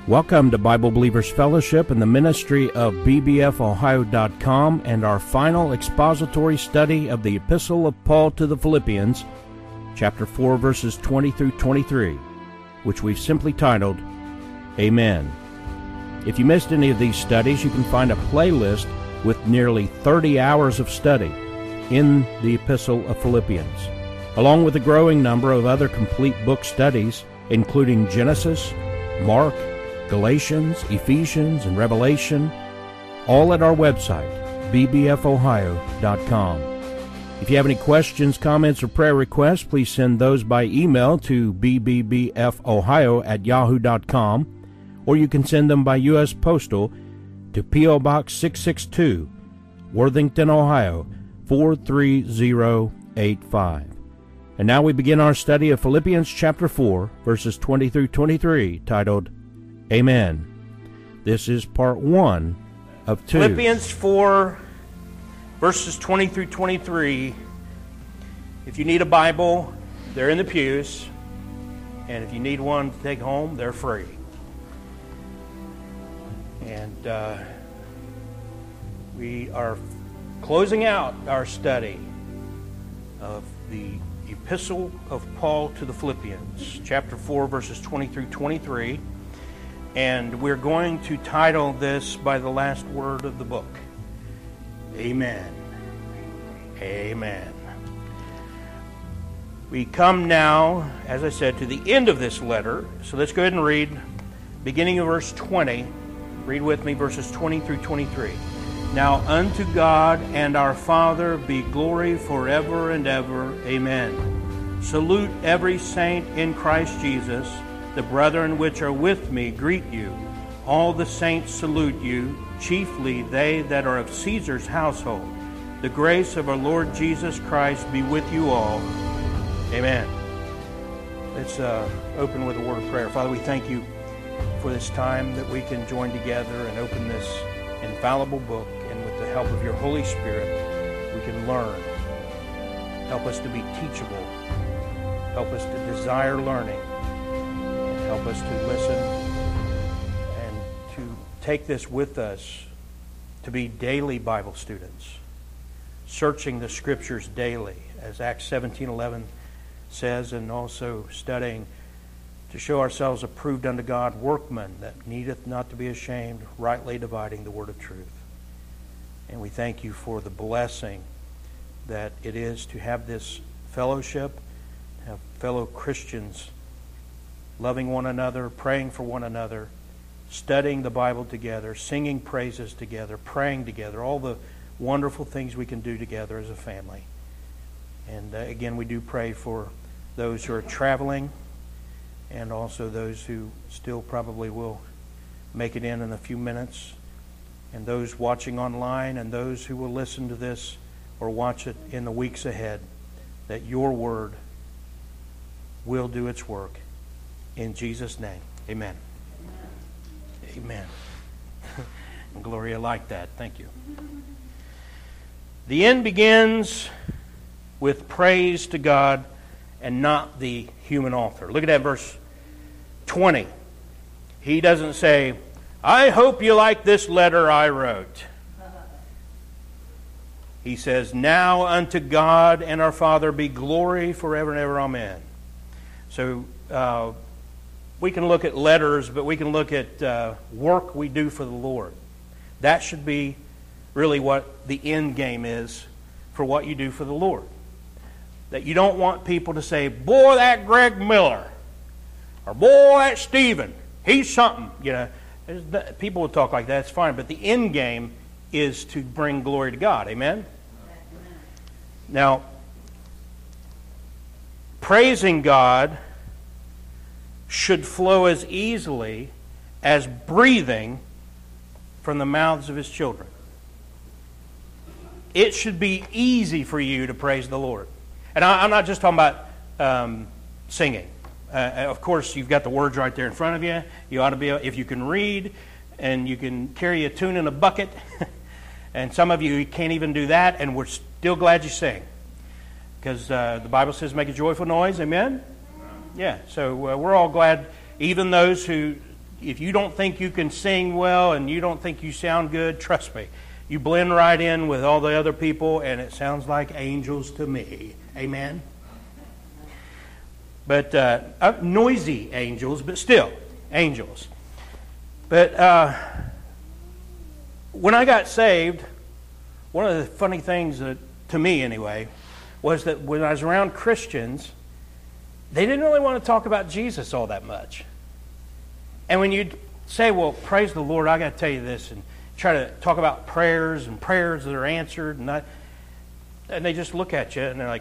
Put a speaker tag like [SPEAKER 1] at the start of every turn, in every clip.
[SPEAKER 1] Welcome to Bible Believers Fellowship and the ministry of bbfohio.com and our final expository study of the Epistle of Paul to the Philippians, chapter 4, verses 20 through 23, which we've simply titled, Amen. If you missed any of these studies, you can find a playlist with nearly 30 hours of study in the Epistle of Philippians, along with a growing number of other complete book studies, including Genesis, Mark, Galatians, Ephesians, and Revelation, all at our website, bbfohio.com. If you have any questions, comments, or prayer requests, please send those by email to bbbfohio@yahoo.com, or you can send them by U.S. Postal to P.O. Box 662, Worthington, Ohio, 43085. And now we begin our study of Philippians chapter 4, verses 20 through 23, titled, Amen. This is part 1 of 2.
[SPEAKER 2] Philippians 4, verses 20 through 23. If you need a Bible, they're in the pews. And if you need one to take home, they're free. And we are closing out our study of the Epistle of Paul to the Philippians, chapter 4, verses 20 through 23. And we're going to title this by the last word of the book. Amen. Amen. We come now, as I said, to the end of this letter. So let's go ahead and read, beginning of verse 20. Read with me verses 20 through 23. Now unto God and our Father be glory forever and ever. Amen. Salute every saint in Christ Jesus. The brethren which are with me greet you. All the saints salute you, chiefly they that are of Caesar's household. The grace of our Lord Jesus Christ be with you all. Amen. Let's open with a word of prayer. Father, we thank you for this time that we can join together and open this infallible book, and with the help of your Holy Spirit, we can learn. Help us to be teachable. Help us to desire learning. Help us to listen and to take this with us, to be daily Bible students, searching the Scriptures daily, as Acts 17:11 says, and also studying to show ourselves approved unto God, workmen that needeth not to be ashamed, rightly dividing the word of truth. And we thank you for the blessing that it is to have this fellowship, have fellow Christians loving one another, praying for one another, studying the Bible together, singing praises together, praying together, all the wonderful things we can do together as a family. And again, we do pray for those who are traveling and also those who still probably will make it in a few minutes, and those watching online and those who will listen to this or watch it in the weeks ahead, that your word will do its work. In Jesus' name, amen. Amen. Gloria liked that. Thank you. The end begins with praise to God and not the human author. Look at that verse 20. He doesn't say, I hope you like this letter I wrote. He says, now unto God and our Father be glory forever and ever. Amen. So, we can look at letters, but we can look at work we do for the Lord. That should be really what the end game is for what you do for the Lord. That you don't want people to say, boy, that Greg Miller, or boy, that Stephen, he's something. You know, people will talk like that, it's fine. But the end game is to bring glory to God. Amen? Now, praising God should flow as easily as breathing from the mouths of His children. It should be easy for you to praise the Lord. And I'm not just talking about singing. Of course, you've got the words right there in front of you. You ought to be, if you can read and you can carry a tune in a bucket, and some of you can't even do that, and we're still glad you sing. Because the Bible says make a joyful noise, amen? Yeah, so we're all glad, even those who if you don't think you can sing well and you don't think you sound good, trust me, you blend right in with all the other people, and it sounds like angels to me. Amen? But noisy angels, but still angels. But when I got saved, one of the funny things that, to me anyway, was that when I was around Christians, they didn't really want to talk about Jesus all that much. And when you'd say, well, praise the Lord, I got to tell you this, and try to talk about prayers and prayers that are answered, and they just look at you and they're like,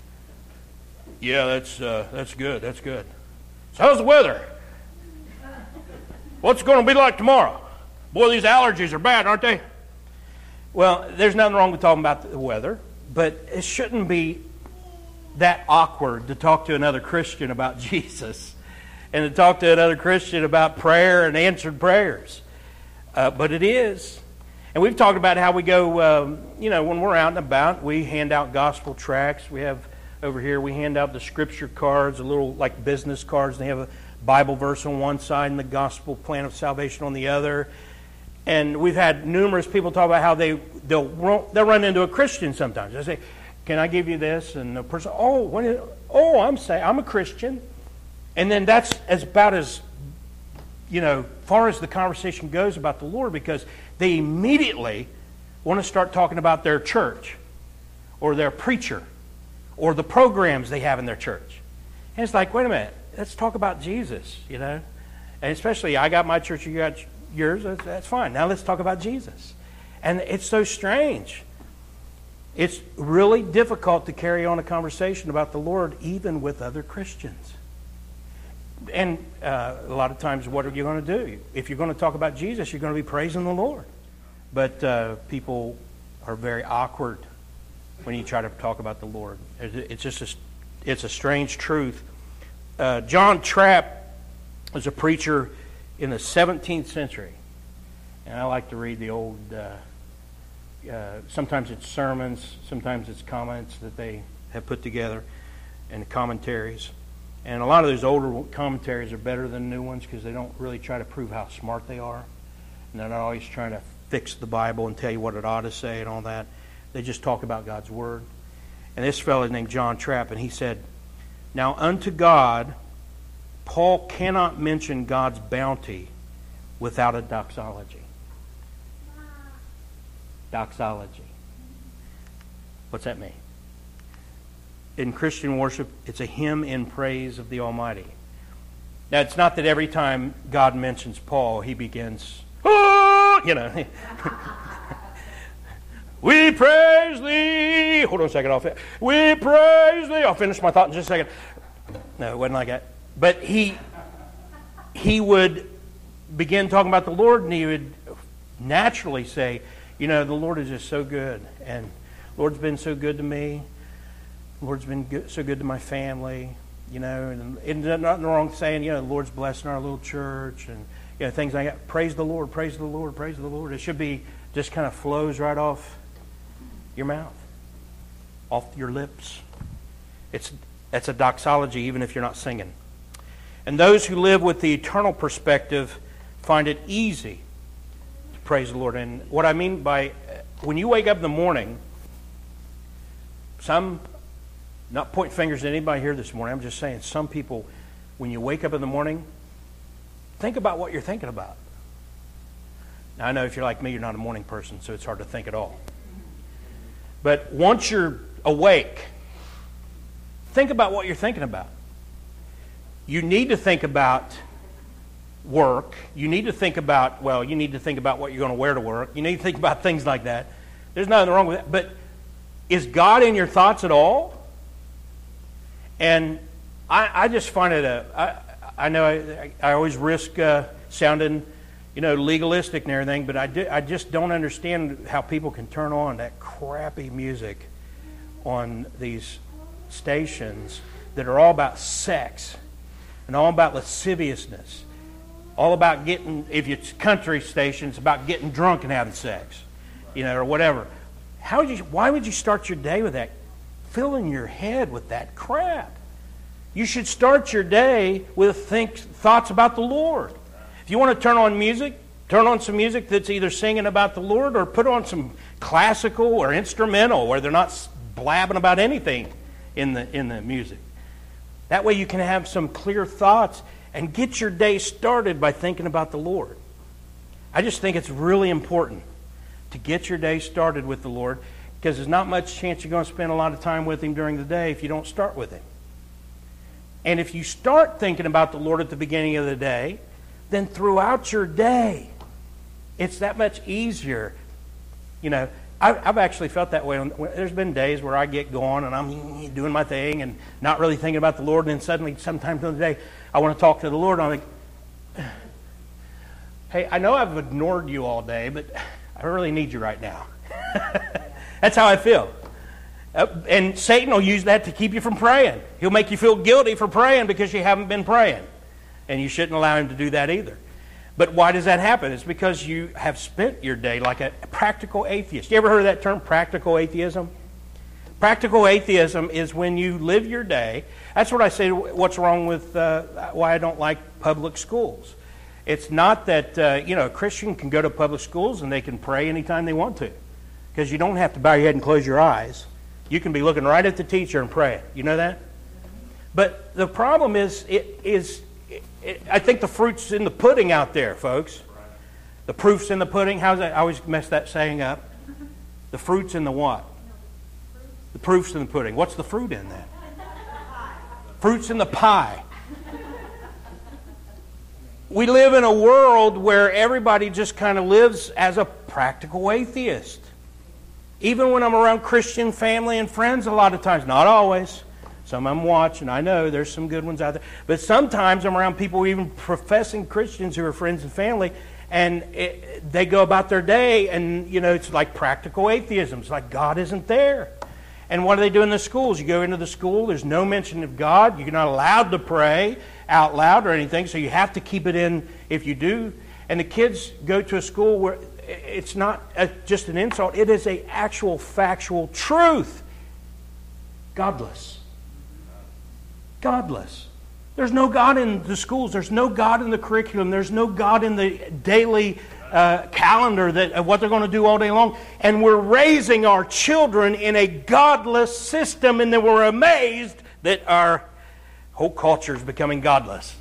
[SPEAKER 2] yeah, that's good, that's good. So how's the weather? What's it going to be like tomorrow? Boy, these allergies are bad, aren't they? Well, there's nothing wrong with talking about the weather, but it shouldn't be that awkward to talk to another Christian about Jesus and to talk to another Christian about prayer and answered prayers. But it is. And we've talked about how we go, when we're out and about, we hand out gospel tracts. We have over here, we hand out the scripture cards, a little like business cards. They have a Bible verse on one side and the gospel plan of salvation on the other. And we've had numerous people talk about how they'll run into a Christian sometimes. They say, "Can I give you this?" And the person, I'm a Christian. And then that's about as far as the conversation goes about the Lord, because they immediately want to start talking about their church or their preacher or the programs they have in their church. And it's like, wait a minute, let's talk about Jesus, And especially, I got my church, you got yours, that's fine. Now let's talk about Jesus. And it's so strange. It's really difficult to carry on a conversation about the Lord even with other Christians. And a lot of times, what are you going to do? If you're going to talk about Jesus, you're going to be praising the Lord. But people are very awkward when you try to talk about the Lord. It's just it's a strange truth. John Trapp was a preacher in the 17th century. And I like to read the old, sometimes it's sermons, sometimes it's comments that they have put together, and commentaries. And a lot of those older commentaries are better than new ones because they don't really try to prove how smart they are. And they're not always trying to fix the Bible and tell you what it ought to say and all that. They just talk about God's Word. And this fellow is named John Trapp, and he said, "Now unto God, Paul cannot mention God's bounty without a doxology." Doxology. What's that mean? In Christian worship, it's a hymn in praise of the Almighty. Now, it's not that every time God mentions Paul, he begins, we praise thee. Hold on a second. We praise thee. I'll finish my thought in just a second. No, it wasn't like that. But he would begin talking about the Lord, and he would naturally say, the Lord is just so good, and the Lord's been so good to me. The Lord's been so good to my family, and there's nothing wrong saying, the Lord's blessing our little church, and things like that. Praise the Lord, praise the Lord, praise the Lord. It should be just kind of flows right off your mouth, off your lips. That's a doxology, even if you're not singing. And those who live with the eternal perspective find it easy to praise the Lord. And what I mean by, when you wake up in the morning, not pointing fingers at anybody here this morning, I'm just saying some people, when you wake up in the morning, think about what you're thinking about. Now, I know if you're like me, you're not a morning person, so it's hard to think at all. But once you're awake, think about what you're thinking about. You need to think about work. You need to think about, what you're going to wear to work. You need to think about things like that. There's nothing wrong with that. But is God in your thoughts at all? And I just find it I know I always risk sounding, legalistic and everything, but I just don't understand how people can turn on that crappy music on these stations that are all about sex and all about lasciviousness, all about getting, if it's country stations, about getting drunk and having sex, or whatever. Why would you start your day with that? Filling your head with that crap. You should start your day with thoughts about the Lord. If you want to turn on some music that's either singing about the Lord, or put on some classical or instrumental where they're not blabbing about anything in the music. That way you can have some clear thoughts and get your day started by thinking about the Lord. I just think it's really important to get your day started with the Lord, because there's not much chance you're going to spend a lot of time with Him during the day if you don't start with Him. And if you start thinking about the Lord at the beginning of the day, then throughout your day, it's that much easier. You know, I've actually felt that way. There's been days where I get going and I'm doing my thing and not really thinking about the Lord, and then suddenly, sometimes in the day, I want to talk to the Lord, and I'm like, hey, I know I've ignored you all day, but I really need you right now. That's how I feel. And Satan will use that to keep you from praying. He'll make you feel guilty for praying because you haven't been praying. And you shouldn't allow him to do that either. But why does that happen? It's because you have spent your day like a practical atheist. You ever heard of that term, practical atheism? Practical atheism is when you live your day. That's what I say, what's wrong with why I don't like public schools. It's not that, a Christian can go to public schools and they can pray anytime they want to. Because you don't have to bow your head and close your eyes. You can be looking right at the teacher and praying. You know that? But the problem is, I think the fruit's in the pudding out there, folks. The proof's in the pudding. How's that? I always mess that saying up. The fruit's in the what? The proof's in the pudding. What's the fruit in that? Fruit's in the pie. We live in a world where everybody just kind of lives as a practical atheist. Even when I'm around Christian family and friends, a lot of times, not always. Some of them watch, and I know there's some good ones out there. But sometimes I'm around people, even professing Christians who are friends and family, and they go about their day, and, it's like practical atheism. It's like God isn't there. And what do they do in the schools? You go into the school, there's no mention of God. You're not allowed to pray out loud or anything, so you have to keep it in if you do. And the kids go to a school where it's not just an insult. It is an actual factual truth. Godless. Godless. There's no God in the schools. There's no God in the curriculum. There's no God in the daily calendar of what they're going to do all day long. And we're raising our children in a godless system, and then we're amazed that our whole culture is becoming godless.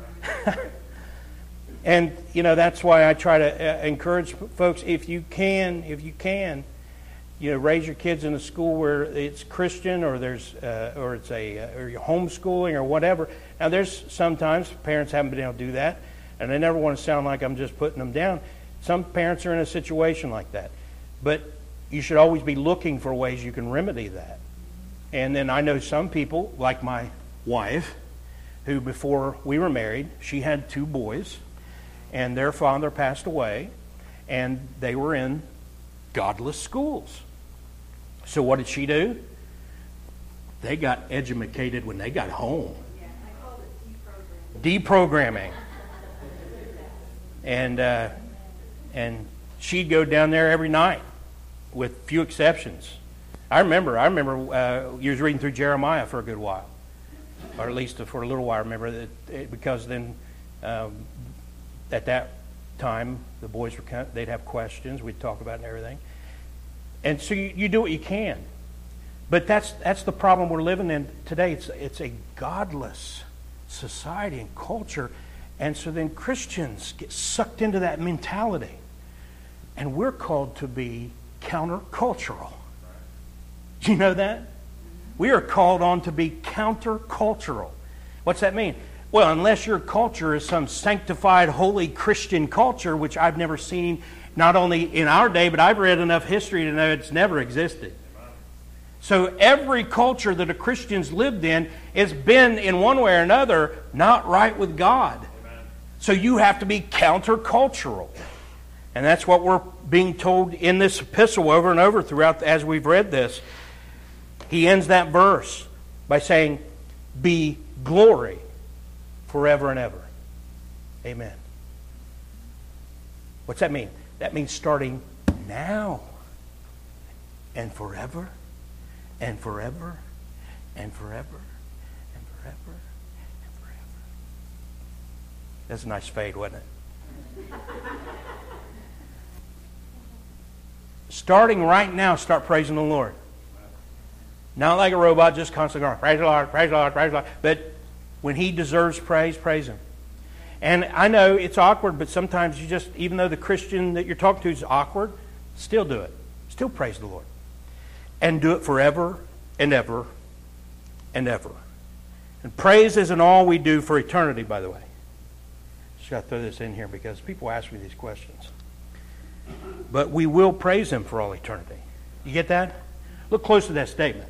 [SPEAKER 2] And, that's why I try to encourage folks, if you can, raise your kids in a school where it's Christian, or or you're homeschooling or whatever. Now, there's sometimes parents haven't been able to do that, and I never want to sound like I'm just putting them down. Some parents are in a situation like that, but you should always be looking for ways you can remedy that. And then I know some people, like my wife, who before we were married, she had 2 boys, and their father passed away, and they were in godless schools. So what did she do? They got educated when they got home.
[SPEAKER 3] Yeah, I call it
[SPEAKER 2] deprogramming. And she'd go down there every night, with few exceptions. I remember you was reading through Jeremiah for a good while, or at least for a little while. I remember that because then at that time the boys they'd have questions, we'd talk about it and everything. And so you do what you can. But that's the problem we're living in today. It's a godless society and culture. And so then Christians get sucked into that mentality. And we're called to be countercultural. Do you know that? We are called on to be countercultural. What's that mean? Well, unless your culture is some sanctified, holy Christian culture, which I've never seen, not only in our day, but I've read enough history to know it's never existed. So every culture that a Christian's lived in has been, in one way or another, not right with God. So you have to be countercultural. And that's what we're being told in this epistle over and over throughout as we've read this. He ends that verse by saying, be glory forever and ever. Amen. What's that mean? That means starting now and forever and forever and forever and forever and forever. That's a nice fade, wasn't it? Starting right now, start praising the Lord. Not like a robot, just constantly going, praise the Lord, praise the Lord, praise the Lord. But when He deserves praise, praise Him. And I know it's awkward, but sometimes you just, even though the Christian that you're talking to is awkward, still do it. Still praise the Lord. And do it forever and ever and ever. And praise isn't all we do for eternity, by the way. Just got to throw this in here because people ask me these questions. But we will praise Him for all eternity. You get that? Look close to that statement.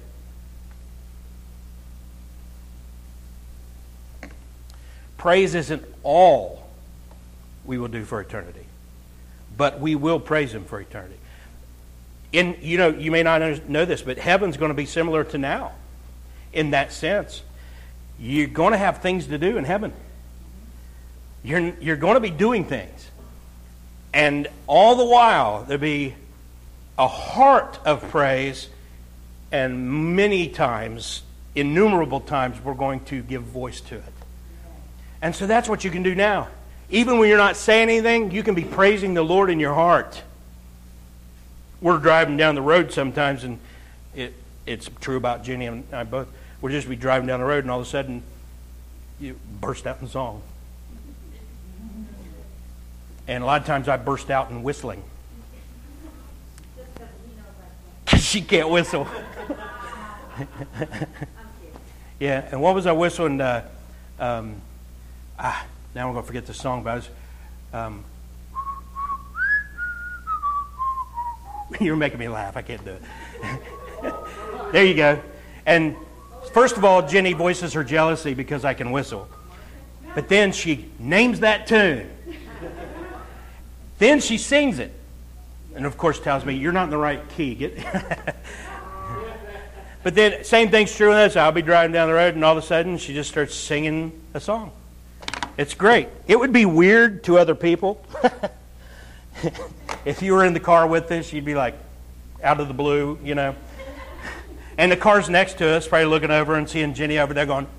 [SPEAKER 2] Praise isn't all we will do for eternity, but we will praise Him for eternity. You may not know this, but heaven's going to be similar to now in that sense. You're going to have things to do in heaven. You're going to be doing things. And all the while, there'll be a heart of praise, and many times, innumerable times, we're going to give voice to it. And so that's what you can do now. Even when you're not saying anything, you can be praising the Lord in your heart. We're driving down the road sometimes, and it's true about Jenny and I both. We'll just be driving down the road, and all of a sudden, you burst out in song. And a lot of times I burst out in whistling. Because she can't whistle. Yeah, and what was I whistling? Now I'm going to forget the song, but I was... You're making me laugh. I can't do it. There you go. And first of all, Jenny voices her jealousy because I can whistle. But then she names that tune. Then she sings it. And of course tells me, you're not in the right key. But then, same thing's true in this. I'll be driving down the road and all of a sudden she just starts singing a song. It's great. It would be weird to other people. If you were in the car with us, you'd be like, out of the blue, you know. And the car's next to us, probably looking over and seeing Jenny over there going...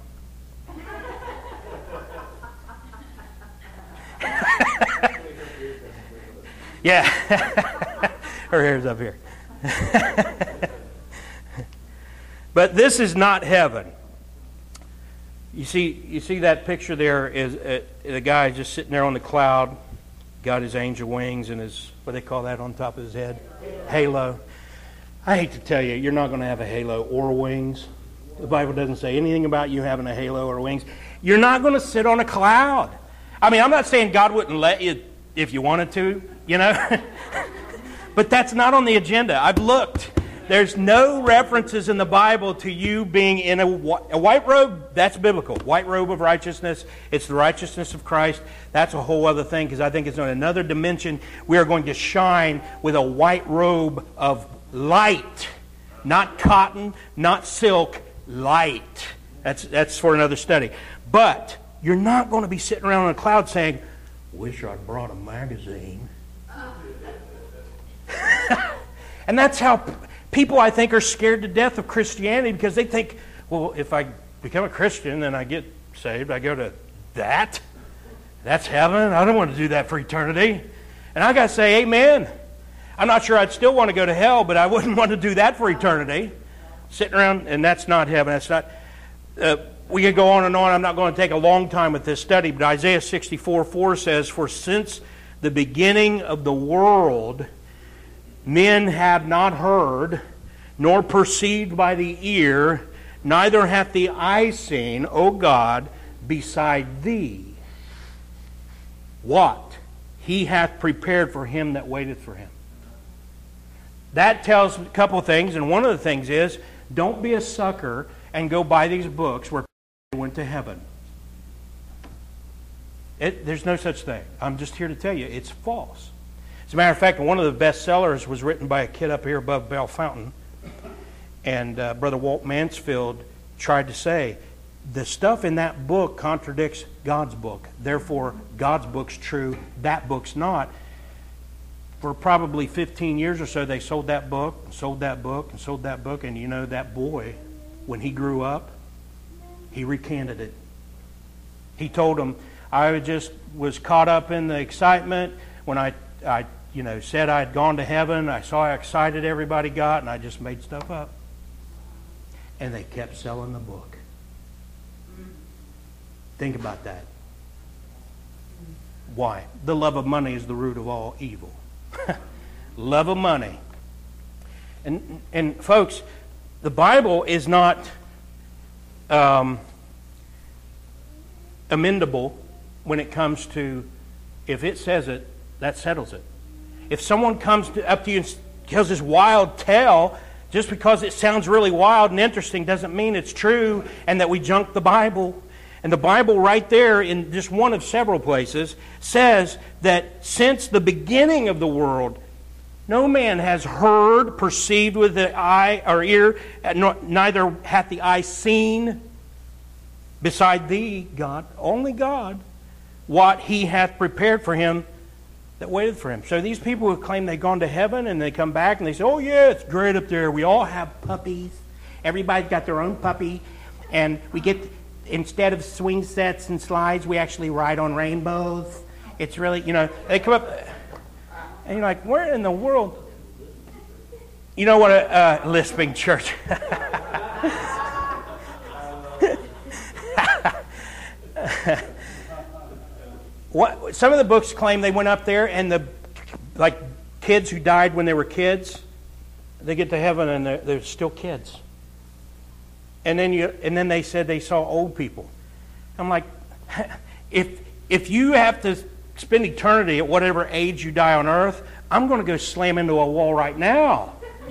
[SPEAKER 2] Yeah. Her hair's up here. But this is not heaven. You see that picture there is the guy just sitting there on the cloud, got his angel wings and his, what do they call that on top of his head? Halo. I hate to tell you, you're not going to have a halo or wings. The Bible doesn't say anything about you having a halo or wings. You're not going to sit on a cloud. I mean, I'm not saying God wouldn't let you if you wanted to, you know. But that's not on the agenda. I've looked. There's no references in the Bible to you being in a white robe. That's biblical. White robe of righteousness. It's the righteousness of Christ. That's a whole other thing because I think it's on another dimension. We are going to shine with a white robe of light. Not cotton, not silk, light. That's for another study. But you're not going to be sitting around on a cloud saying, wish I'd brought a magazine. And that's how people, I think, are scared to death of Christianity because they think, well, if I become a Christian and I get saved, I go to that? That's heaven? I don't want to do that for eternity. And I got to say, amen. I'm not sure I'd still want to go to hell, but I wouldn't want to do that for eternity. Sitting around, and that's not heaven. That's not... we could go on and on. I'm not going to take a long time with this study, but Isaiah 64:4 says, for since the beginning of the world, men have not heard, nor perceived by the ear, neither hath the eye seen, O God, beside thee. What he hath prepared for him that waiteth for him. That tells a couple of things, and one of the things is, don't be a sucker and go buy these books where people went to heaven. There's no such thing. I'm just here to tell you, it's false. As a matter of fact, one of the best sellers was written by a kid up here above Bell Fountain. And Brother Walt Mansfield tried to say, the stuff in that book contradicts God's book. Therefore, God's book's true, that book's not. For probably 15 years or so, they sold that book, and sold that book, and sold that book. And you know, that boy, when he grew up, he recanted it. He told them, I just was caught up in the excitement when I said I'd gone to heaven. I saw how excited everybody got, and I just made stuff up. And they kept selling the book. Think about that. Why? The love of money is the root of all evil. Love of money. And folks, the Bible is not amendable when it comes to, if it says it, that settles it. If someone comes up to you and tells this wild tale, just because it sounds really wild and interesting doesn't mean it's true and that we junk the Bible. And the Bible right there, in just one of several places, says that since the beginning of the world, no man has heard, perceived with the eye or ear, neither hath the eye seen, beside thee, God, only God, what he hath prepared for him that waited for him. So these people who claim they've gone to heaven and they come back and they say, oh yeah, it's great up there. We all have puppies. Everybody's got their own puppy. And we get, instead of swing sets and slides, we actually ride on rainbows. It's really, they come up and you're like, where in the world? You know what a lisping church. Some of the books claim they went up there and like kids who died when they were kids, they get to heaven and they're still kids. And then they said they saw old people. I'm like, if you have to spend eternity at whatever age you die on earth, I'm going to go slam into a wall right now.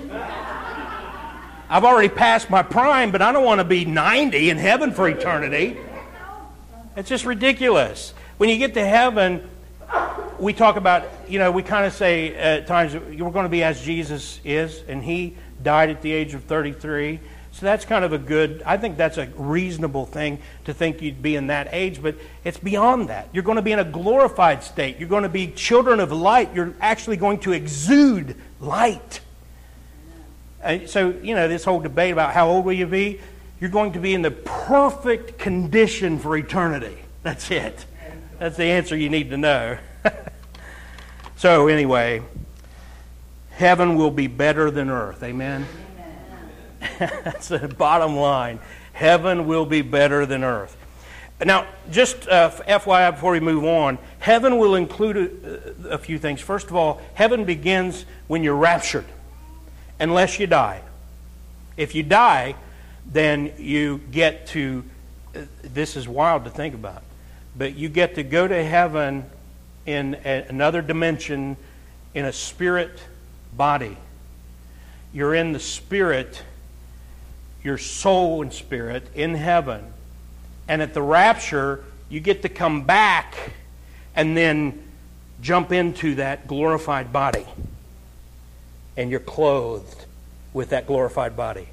[SPEAKER 2] I've already passed my prime, but I don't want to be 90 in heaven for eternity. It's just ridiculous. When you get to heaven, we talk about, we kind of say at times, we're going to be as Jesus is, and he died at the age of 33. So that's kind of I think that's a reasonable thing to think you'd be in that age, but it's beyond that. You're going to be in a glorified state. You're going to be children of light. You're actually going to exude light. So, this whole debate about how old will you be, you're going to be in the perfect condition for eternity. That's it. That's the answer you need to know. So anyway, heaven will be better than earth. Amen? That's the bottom line. Heaven will be better than earth. Now, just FYI before we move on, heaven will include a few things. First of all, heaven begins when you're raptured, unless you die. If you die, then you get to, this is wild to think about, but you get to go to heaven in another dimension in a spirit body. You're in the spirit, your soul and spirit in heaven. And at the rapture, you get to come back and then jump into that glorified body. And you're clothed with that glorified body.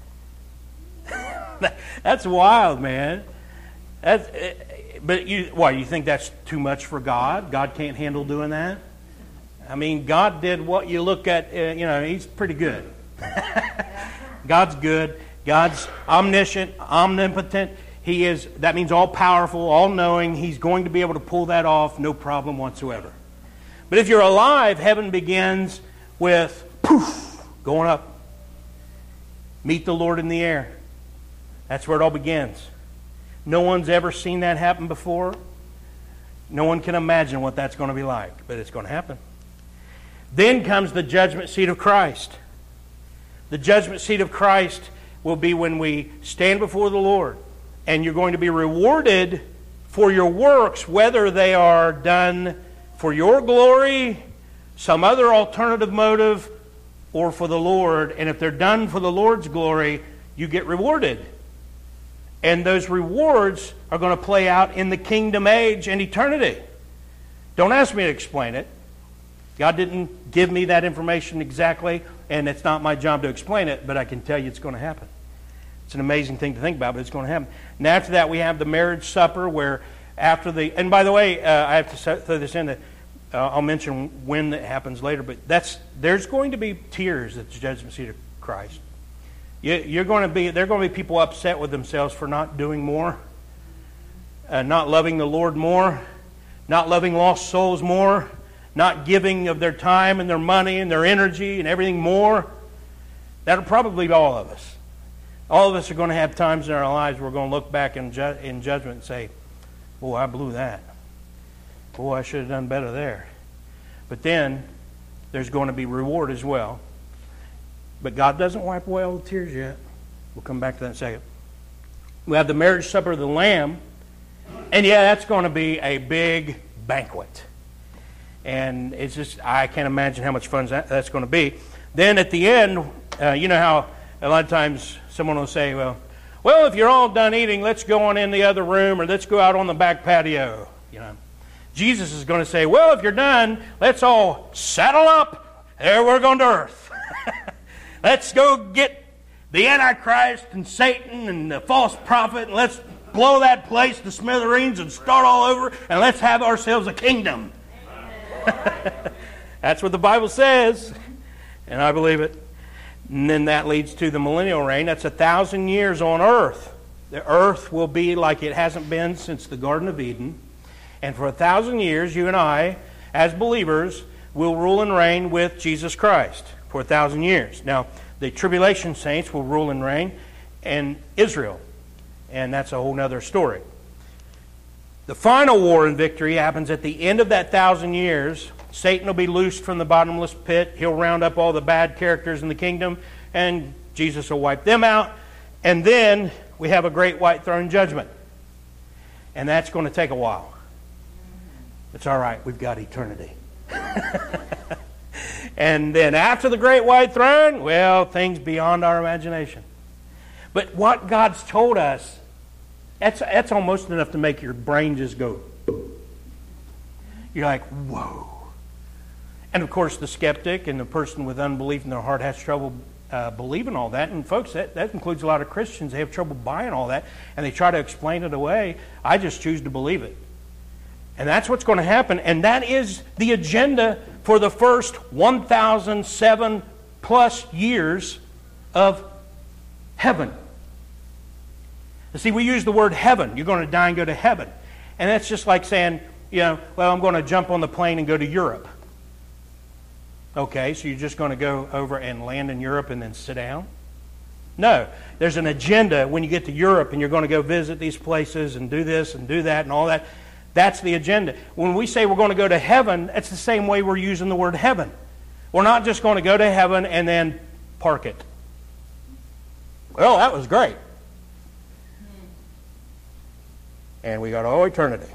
[SPEAKER 2] That's wild, man. But you think that's too much for God? God can't handle doing that? I mean, God did what you look at, He's pretty good. God's good. God's omniscient, omnipotent. He is, that means all powerful, all knowing. He's going to be able to pull that off, no problem whatsoever. But if you're alive, heaven begins with poof, going up. Meet the Lord in the air. That's where it all begins. No one's ever seen that happen before. No one can imagine what that's going to be like, but it's going to happen. Then comes the judgment seat of Christ. The judgment seat of Christ will be when we stand before the Lord, and you're going to be rewarded for your works, whether they are done for your glory, some other alternative motive, or for the Lord. And if they're done for the Lord's glory, you get rewarded. And those rewards are going to play out in the kingdom age and eternity. Don't ask me to explain it. God didn't give me that information exactly, and it's not my job to explain it, but I can tell you it's going to happen. It's an amazing thing to think about, but it's going to happen. And after that, we have the marriage supper, where after the... And by the way, I have to throw this in that I'll mention when it happens later, but there's going to be tears at the judgment seat of Christ. There are going to be people upset with themselves for not doing more. not loving the Lord more, not loving lost souls more, not giving of their time and their money and their energy and everything more. That'll probably be all of us. All of us are going to have times in our lives where we're going to look back in judgment and say, boy, I blew that. Boy, I should have done better there. But then there's going to be reward as well. But God doesn't wipe away all the tears yet. We'll come back to that in a second. We have the marriage supper of the Lamb. And yeah, that's going to be a big banquet. And it's just, I can't imagine how much fun that's going to be. Then at the end, you know how a lot of times someone will say, well, if you're all done eating, let's go on in the other room or let's go out on the back patio. You know, Jesus is going to say, well, if you're done, let's all saddle up. There we're going to earth. Let's go get the Antichrist and Satan and the false prophet, and let's blow that place to smithereens and start all over, and let's have ourselves a kingdom. That's what the Bible says, and I believe it. And then that leads to the millennial reign. That's 1,000 years on earth. The earth will be like it hasn't been since the Garden of Eden. And for 1,000 years, you and I, as believers, will rule and reign with Jesus Christ for 1,000 years. Now, the tribulation saints will rule and reign in Israel. And that's a whole other story. The final war and victory happens at the end of that 1,000 years. Satan will be loosed from the bottomless pit. He'll round up all the bad characters in the kingdom, and Jesus will wipe them out. And then we have a great white throne judgment. And that's going to take a while. It's all right. We've got eternity. And then after the great white throne, well, things beyond our imagination. But what God's told us, that's almost enough to make your brain just go. You're like, whoa. And of course, the skeptic and the person with unbelief in their heart has trouble believing all that. And folks, that includes a lot of Christians. They have trouble buying all that, and they try to explain it away. I just choose to believe it. And that's what's going to happen. And that is the agenda for the first 1,007 plus years of heaven. You see, we use the word heaven. You're going to die and go to heaven. And that's just like saying, well, I'm going to jump on the plane and go to Europe. Okay, so you're just going to go over and land in Europe and then sit down? No. There's an agenda when you get to Europe and you're going to go visit these places and do this and do that and all that. That's the agenda. When we say we're going to go to heaven, it's the same way we're using the word heaven. We're not just going to go to heaven and then park it. Well, that was great. And we got all eternity.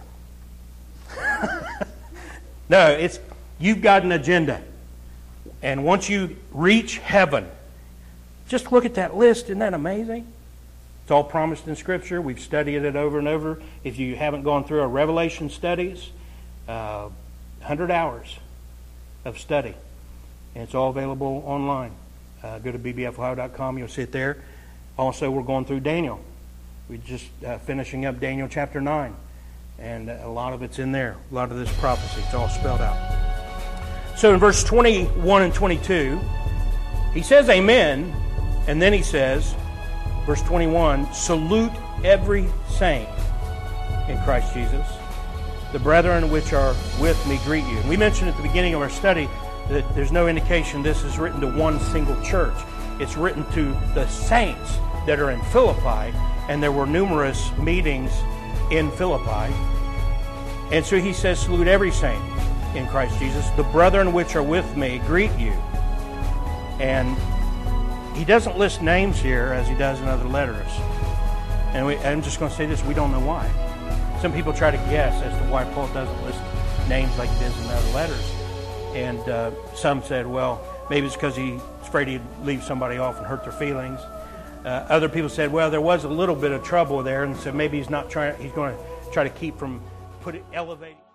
[SPEAKER 2] No, you've got an agenda. And once you reach heaven, just look at that list. Isn't that amazing? It's all promised in Scripture. We've studied it over and over. If you haven't gone through our Revelation studies, 100 hours of study. And it's all available online. Go to bbfohio.com. You'll see it there. Also, we're going through Daniel. We're just finishing up Daniel chapter 9. And a lot of it's in there. A lot of this prophecy. It's all spelled out. So in verse 21 and 22, he says amen. And then he says, verse 21, salute every saint in Christ Jesus. The brethren which are with me greet you. And we mentioned at the beginning of our study that there's no indication this is written to one single church. It's written to the saints that are in Philippi, and there were numerous meetings in Philippi. And so he says, salute every saint in Christ Jesus. The brethren which are with me greet you. And he doesn't list names here as he does in other letters. And I'm just going to say this, we don't know why. Some people try to guess as to why Paul doesn't list names like he does in other letters. And some said, well, maybe it's because he's afraid he'd leave somebody off and hurt their feelings. Other people said, well, there was a little bit of trouble there, and so maybe he's going to try to keep from elevating.